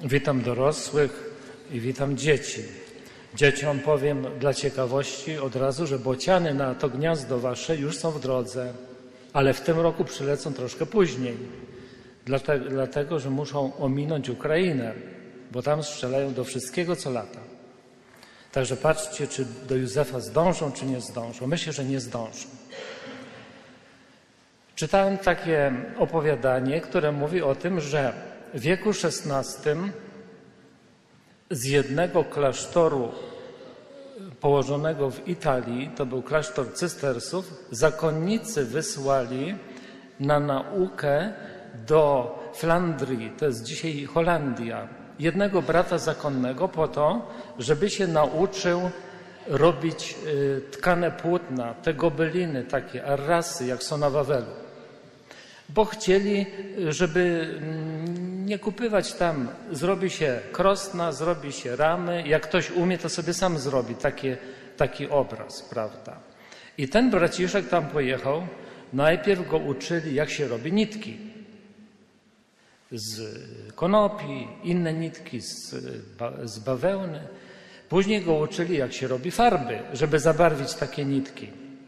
Witam dorosłych i witam dzieci. Dzieciom powiem dla ciekawości od razu, że bociany na to gniazdo wasze już są w drodze, ale w tym roku przylecą troszkę później, dlatego że muszą ominąć Ukrainę, bo tam strzelają do wszystkiego, co lata. Także patrzcie, czy do Józefa zdążą, czy nie zdążą. Myślę, że nie zdążą. Czytałem takie opowiadanie, które mówi o tym, że w wieku XVI z jednego klasztoru położonego w Italii, to był klasztor cystersów, zakonnicy wysłali na naukę do Flandrii, to jest dzisiaj Holandia, jednego brata zakonnego po to, żeby się nauczył robić tkane płótna, te gobeliny takie, arrasy, jak są na Wawelu. Bo chcieli, żeby nie kupywać tam, zrobi się krosna, zrobi się ramy, jak ktoś umie, to sobie sam zrobi taki obraz, prawda. I ten braciszek tam pojechał, najpierw go uczyli, jak się robi nitki z konopi, inne nitki z bawełny. Później go uczyli, jak się robi farby, żeby zabarwić takie nitki.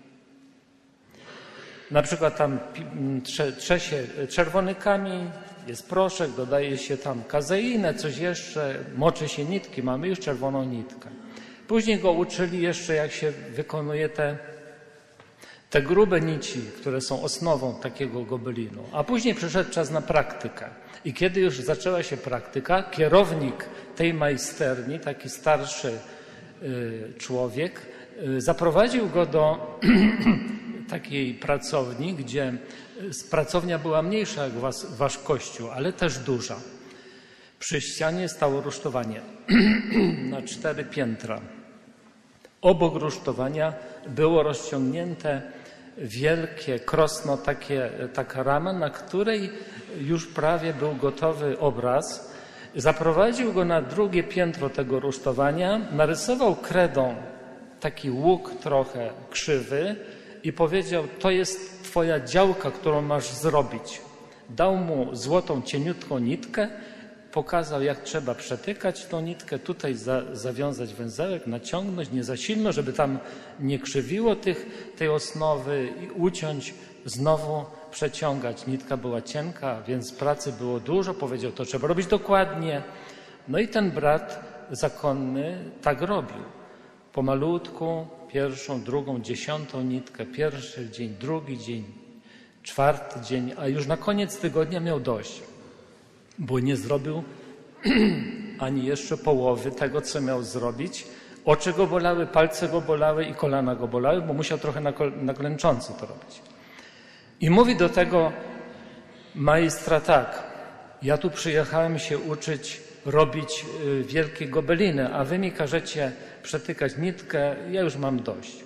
Na przykład tam trze się czerwony kamień, jest proszek, dodaje się tam kazeinę, coś jeszcze, moczy się nitki, mamy już czerwoną nitkę. Później go uczyli jeszcze, jak się wykonuje te grube nici, które są osnową takiego gobelinu. A później przyszedł czas na praktykę. I kiedy już zaczęła się praktyka, kierownik tej majsterni, taki starszy człowiek, zaprowadził go do takiej pracowni, gdzie pracownia była mniejsza jak wasz kościół, ale też duża. Przy ścianie stało rusztowanie na 4 piętra. Obok rusztowania było rozciągnięte wielkie krosno, taka rama, na której już prawie był gotowy obraz. Zaprowadził go na 2 piętro tego rusztowania, narysował kredą taki łuk trochę krzywy i powiedział, to jest twoja działka, którą masz zrobić. Dał mu złotą, cieniutką nitkę, pokazał, jak trzeba przetykać tą nitkę, tutaj zawiązać węzełek, naciągnąć, nie za silno, żeby tam nie krzywiło tej osnowy i uciąć, znowu przeciągać. Nitka była cienka, więc pracy było dużo. Powiedział, to trzeba robić dokładnie. No i ten brat zakonny tak robił. Pomalutku, 1., 2., 10. nitkę, pierwszy dzień, drugi dzień, 4. dzień, a już na koniec tygodnia miał dość, bo nie zrobił ani jeszcze połowy tego, co miał zrobić. Oczy go bolały, palce go bolały i kolana go bolały, bo musiał trochę na klęcząco to robić. I mówi do tego majstra tak, ja tu przyjechałem się uczyć robić wielkie gobeliny, a wy mi każecie przetykać nitkę, ja już mam dość.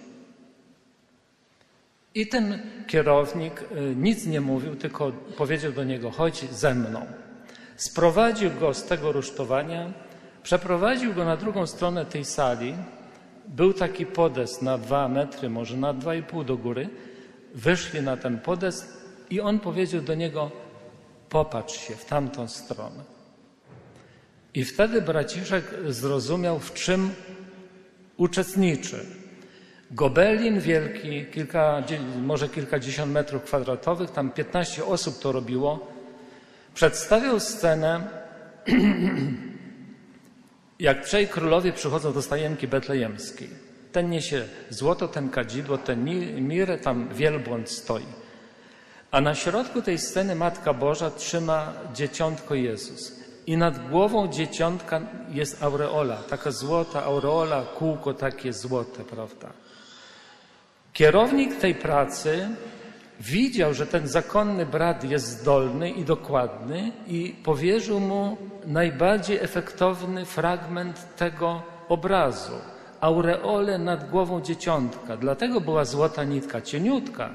I ten kierownik nic nie mówił, tylko powiedział do niego, chodź ze mną. Sprowadził go z tego rusztowania, przeprowadził go na drugą stronę tej sali. Był taki podest na 2 metry, może na 2,5 do góry. Wyszli na ten podest i on powiedział do niego, popatrz się w tamtą stronę. I wtedy braciszek zrozumiał, w czym uczestniczy. Gobelin wielki, może kilkadziesiąt metrów kwadratowych, tam 15 osób to robiło, przedstawiał scenę, jak 3 królowie przychodzą do stajenki betlejemskiej. Ten niesie złoto, ten kadzidło, ten mirę, tam wielbłąd stoi. A na środku tej sceny Matka Boża trzyma dzieciątko Jezus. I nad głową dzieciątka jest aureola, taka złota aureola, kółko takie złote, prawda? Kierownik tej pracy widział, że ten zakonny brat jest zdolny i dokładny i powierzył mu najbardziej efektowny fragment tego obrazu. Aureolę nad głową dzieciątka. Dlatego była złota nitka, cieniutka.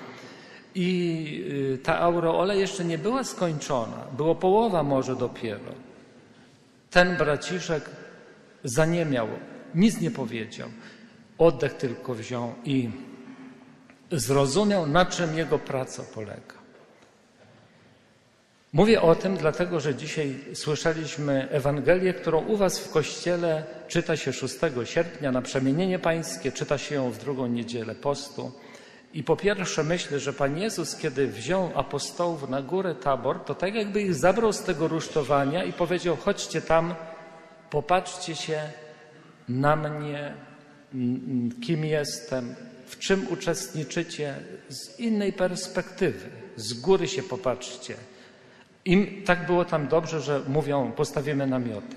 I ta aureola jeszcze nie była skończona. Było połowa może dopiero. Ten braciszek zaniemiał, nic nie powiedział. Oddech tylko wziął i zrozumiał, na czym jego praca polega. Mówię o tym dlatego, że dzisiaj słyszeliśmy Ewangelię, którą u was w kościele czyta się 6 sierpnia na Przemienienie Pańskie, czyta się ją w drugą niedzielę postu. I po pierwsze myślę, że Pan Jezus, kiedy wziął apostołów na górę Tabor, to tak jakby ich zabrał z tego rusztowania i powiedział: chodźcie tam, popatrzcie się na mnie, kim jestem, w czym uczestniczycie, z innej perspektywy, z góry się popatrzcie. Im tak było tam dobrze, że mówią: postawimy namioty.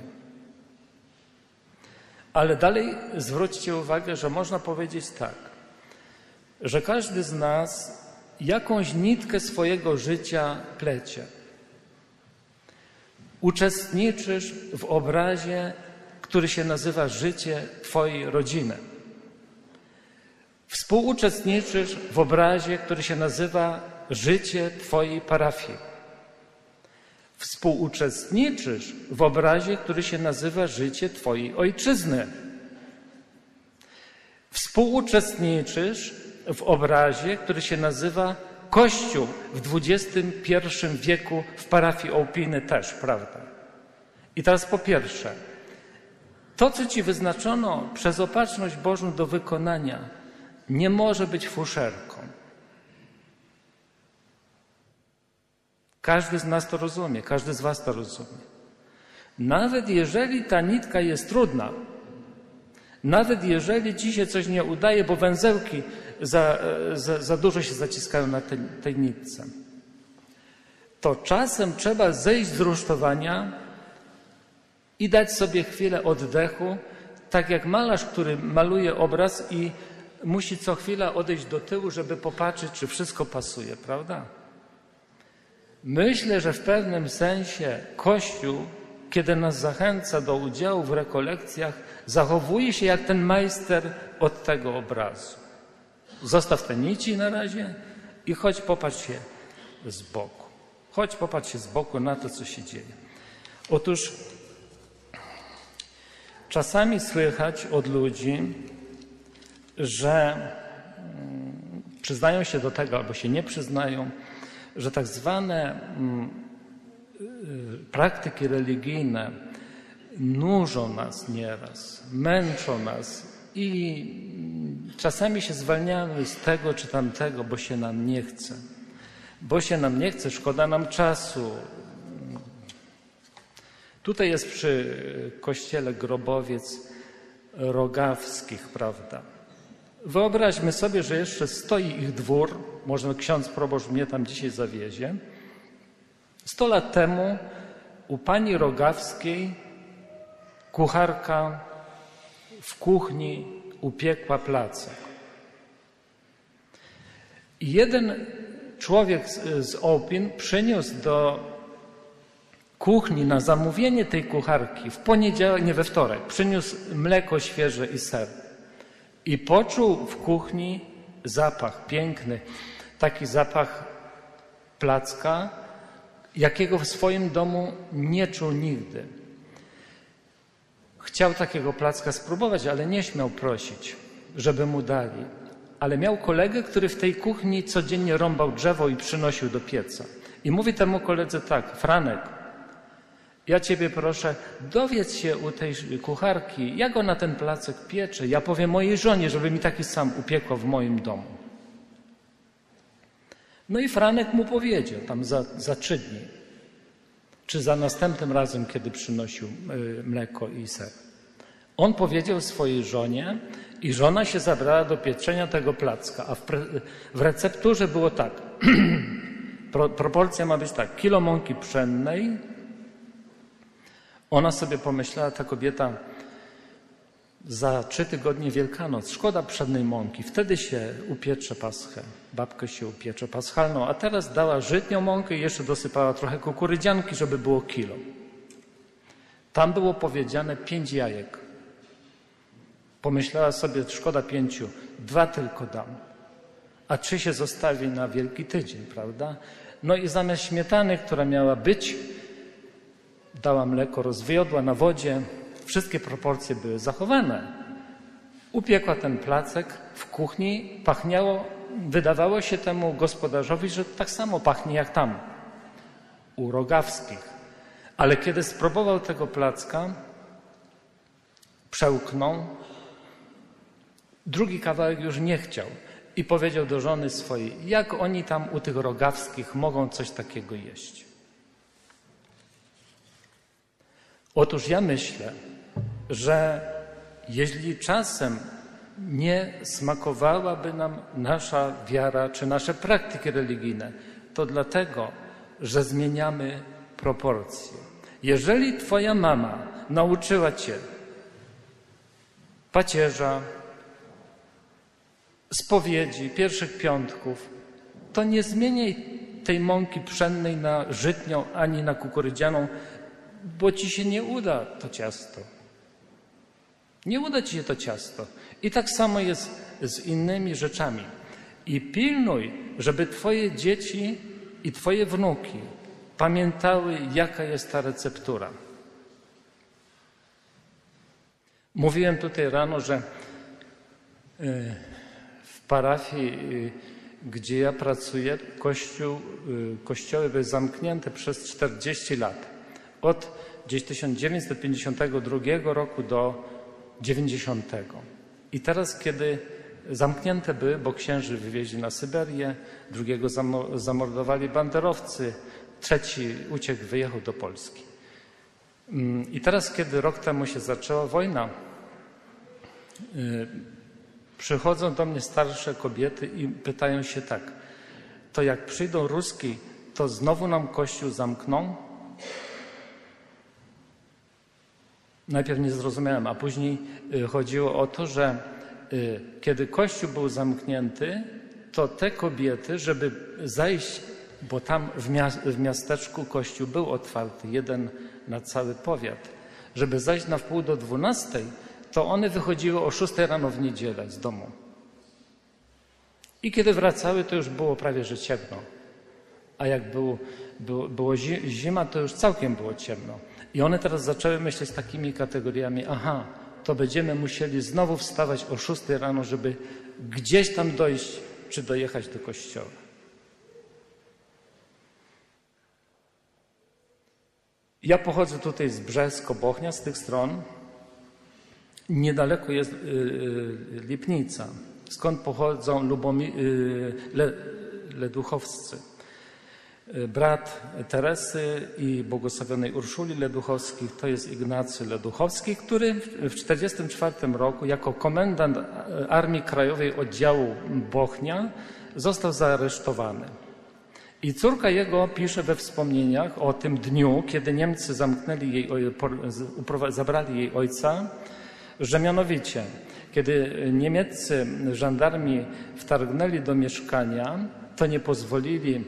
Ale dalej zwróćcie uwagę, że można powiedzieć tak, że każdy z nas jakąś nitkę swojego życia plecie. Uczestniczysz w obrazie, który się nazywa życie Twojej rodziny. Współuczestniczysz w obrazie, który się nazywa życie Twojej parafii. Współuczestniczysz w obrazie, który się nazywa życie Twojej ojczyzny. Współuczestniczysz w obrazie, który się nazywa Kościół w XXI wieku w parafii Ołpiny też, prawda? I teraz po pierwsze, to, co Ci wyznaczono przez opatrzność Bożą do wykonania, nie może być fuszerką. Każdy z nas to rozumie, każdy z was to rozumie. Nawet jeżeli ta nitka jest trudna, nawet jeżeli ci się coś nie udaje, bo węzełki za dużo się zaciskają na tej nitce, to czasem trzeba zejść z rusztowania i dać sobie chwilę oddechu, tak jak malarz, który maluje obraz i musi co chwila odejść do tyłu, żeby popatrzeć, czy wszystko pasuje, prawda? Myślę, że w pewnym sensie Kościół, kiedy nas zachęca do udziału w rekolekcjach, zachowuje się jak ten majster od tego obrazu. Zostaw te nici na razie i chodź popatrz się z boku. Chodź popatrz się z boku na to, co się dzieje. Otóż czasami słychać od ludzi, że przyznają się do tego albo się nie przyznają, że tak zwane praktyki religijne nużą nas nieraz, męczą nas i czasami się zwalniamy z tego czy tamtego, bo się nam nie chce. Bo się nam nie chce, szkoda nam czasu. Tutaj jest przy kościele grobowiec Rogawskich, prawda? Wyobraźmy sobie, że jeszcze stoi ich dwór, może ksiądz proboszcz mnie tam dzisiaj zawiezie. 100 lat temu u pani Rogawskiej kucharka w kuchni upiekła placek. I jeden człowiek z Ołpin przyniósł do kuchni na zamówienie tej kucharki w poniedziałek, nie we wtorek, przyniósł mleko świeże i ser. I poczuł w kuchni zapach piękny, taki zapach placka, jakiego w swoim domu nie czuł nigdy. Chciał takiego placka spróbować, ale nie śmiał prosić, żeby mu dali. Ale miał kolegę, który w tej kuchni codziennie rąbał drzewo i przynosił do pieca. I mówi temu koledze tak: Franek, ja ciebie proszę, dowiedz się u tej kucharki, jak ona ten placek piecze. Ja powiem mojej żonie, żeby mi taki sam upiekła w moim domu. No i Franek mu powiedział tam za 3 dni, czy za następnym razem, kiedy przynosił mleko i ser. On powiedział swojej żonie i żona się zabrała do pieczenia tego placka, a w recepturze było tak. Proporcja ma być tak: kilo mąki pszennej. Ona sobie pomyślała, ta kobieta, za 3 tygodnie Wielkanoc, szkoda pszennej mąki, wtedy się upiecze paschę, babkę się upiecze paschalną, a teraz dała żytnią mąkę i jeszcze dosypała trochę kukurydzianki, żeby było kilo. Tam było powiedziane 5 jajek. Pomyślała sobie, szkoda 5, 2 tylko dam, a 3 się zostawi na Wielki Tydzień, prawda? No i zamiast śmietany, która miała być, dała mleko, rozwiodła na wodzie, wszystkie proporcje były zachowane. Upiekła ten placek w kuchni, pachniało, wydawało się temu gospodarzowi, że tak samo pachnie jak tam. u Rogawskich. Ale kiedy spróbował tego placka, przełknął, drugi kawałek już nie chciał i powiedział do żony swojej, jak oni tam u tych Rogawskich mogą coś takiego jeść. Otóż ja myślę, że jeśli czasem nie smakowałaby nam nasza wiara czy nasze praktyki religijne, to dlatego, że zmieniamy proporcje. Jeżeli twoja mama nauczyła cię pacierza, spowiedzi, pierwszych piątków, to nie zmieniaj tej mąki pszennej na żytnią ani na kukurydzianą, bo ci się nie uda to ciasto. Nie uda ci się to ciasto. I tak samo jest z innymi rzeczami. I pilnuj, żeby twoje dzieci i twoje wnuki pamiętały, jaka jest ta receptura. Mówiłem tutaj rano, że w parafii, gdzie ja pracuję, kościoły były zamknięte przez 40 lat. Od gdzieś 1952 roku do 90. I teraz, kiedy zamknięte były, bo księży wywieźli na Syberię, drugiego zamordowali banderowcy, trzeci uciekł, wyjechał do Polski. I teraz, kiedy rok temu się zaczęła wojna, przychodzą do mnie starsze kobiety i pytają się tak, to jak przyjdą Ruski, to znowu nam kościół zamkną? Najpierw nie zrozumiałem, a później chodziło o to, że kiedy kościół był zamknięty, to te kobiety, żeby zajść, bo tam w miasteczku kościół był otwarty, jeden na cały powiat, żeby zajść na wpół do 12, to one wychodziły o 6 rano w niedzielę z domu. I kiedy wracały, to już było prawie że ciemno. A jak było zima, to już całkiem było ciemno. I one teraz zaczęły myśleć takimi kategoriami, aha, to będziemy musieli znowu wstawać o 6 rano, żeby gdzieś tam dojść, czy dojechać do kościoła. Ja pochodzę tutaj z Brzesko-Bochnia, z tych stron. Niedaleko jest Lipnica, skąd pochodzą Leduchowscy. Brat Teresy i błogosławionej Urszuli Leduchowskich to jest Ignacy Leduchowski, który w 1944 roku jako komendant Armii Krajowej Oddziału Bochnia został zaaresztowany. I córka jego pisze we wspomnieniach o tym dniu, kiedy Niemcy zabrali jej ojca, że mianowicie, kiedy niemieccy żandarmi wtargnęli do mieszkania, to nie pozwolili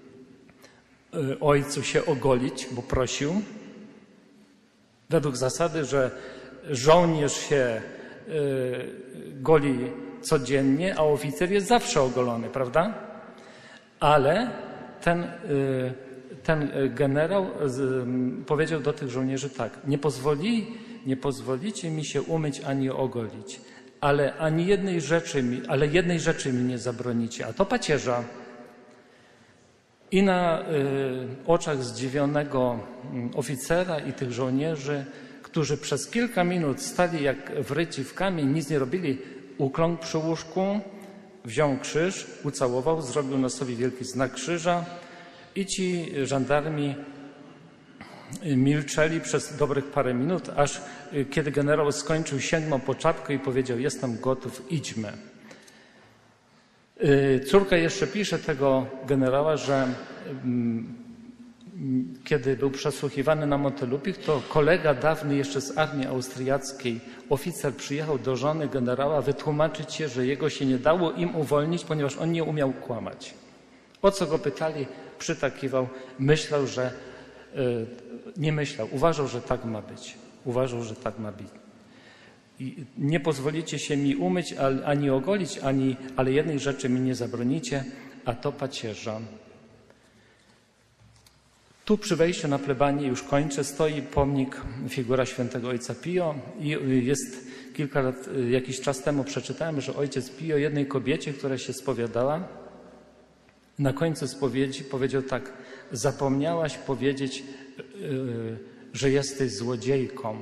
ojcu się ogolić, bo prosił. Według zasady, że żołnierz się goli codziennie, a oficer jest zawsze ogolony, prawda? Ale ten generał powiedział do tych żołnierzy tak, nie pozwolicie mi się umyć ani ogolić, ale jednej rzeczy mi nie zabronicie, a to pacierza. I na oczach zdziwionego oficera i tych żołnierzy, którzy przez kilka minut stali jak wryci w kamień, nic nie robili, ukląkł przy łóżku, wziął krzyż, ucałował, zrobił na sobie wielki znak krzyża i ci żandarmi milczeli przez dobrych parę minut, aż kiedy generał skończył, sięgnął po czapkę i powiedział, jestem gotów, idźmy. Córka jeszcze pisze tego generała, że kiedy był przesłuchiwany na Montelupich, to kolega dawny jeszcze z armii austriackiej, oficer przyjechał do żony generała wytłumaczyć się, że jego się nie dało im uwolnić, ponieważ on nie umiał kłamać. O co go pytali, przytakiwał, myślał, że nie myślał, uważał, że tak ma być. Uważał, że tak ma być. I nie pozwolicie się mi umyć, ani ogolić, ale jednej rzeczy mi nie zabronicie, a to pacierza. Tu przy wejściu na plebanię, już kończę, stoi pomnik, figura świętego ojca Pio i jest jakiś czas temu przeczytałem, że ojciec Pio jednej kobiecie, która się spowiadała, na końcu spowiedzi powiedział tak, zapomniałaś powiedzieć, że jesteś złodziejką.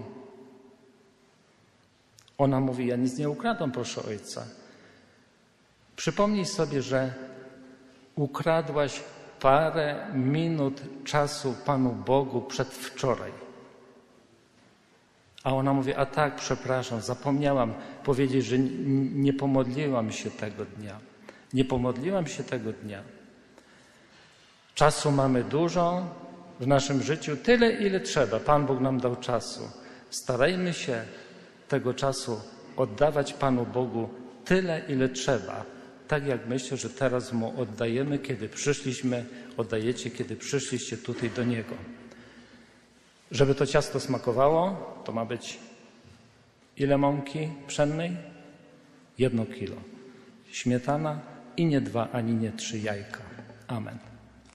Ona mówi, ja nic nie ukradłam, proszę ojca. Przypomnij sobie, że ukradłaś parę minut czasu Panu Bogu przedwczoraj. A ona mówi, a tak, przepraszam, zapomniałam powiedzieć, że nie pomodliłam się tego dnia. Nie pomodliłam się tego dnia. Czasu mamy dużo w naszym życiu, tyle ile trzeba. Pan Bóg nam dał czasu. Starajmy się tego czasu oddawać Panu Bogu tyle, ile trzeba. Tak jak myślę, że teraz Mu oddajemy, kiedy przyszliśmy, oddajecie, kiedy przyszliście tutaj do Niego. Żeby to ciasto smakowało, to ma być ile mąki pszennej? 1 kilo. Śmietana i nie 2, ani nie 3 jajka. Amen.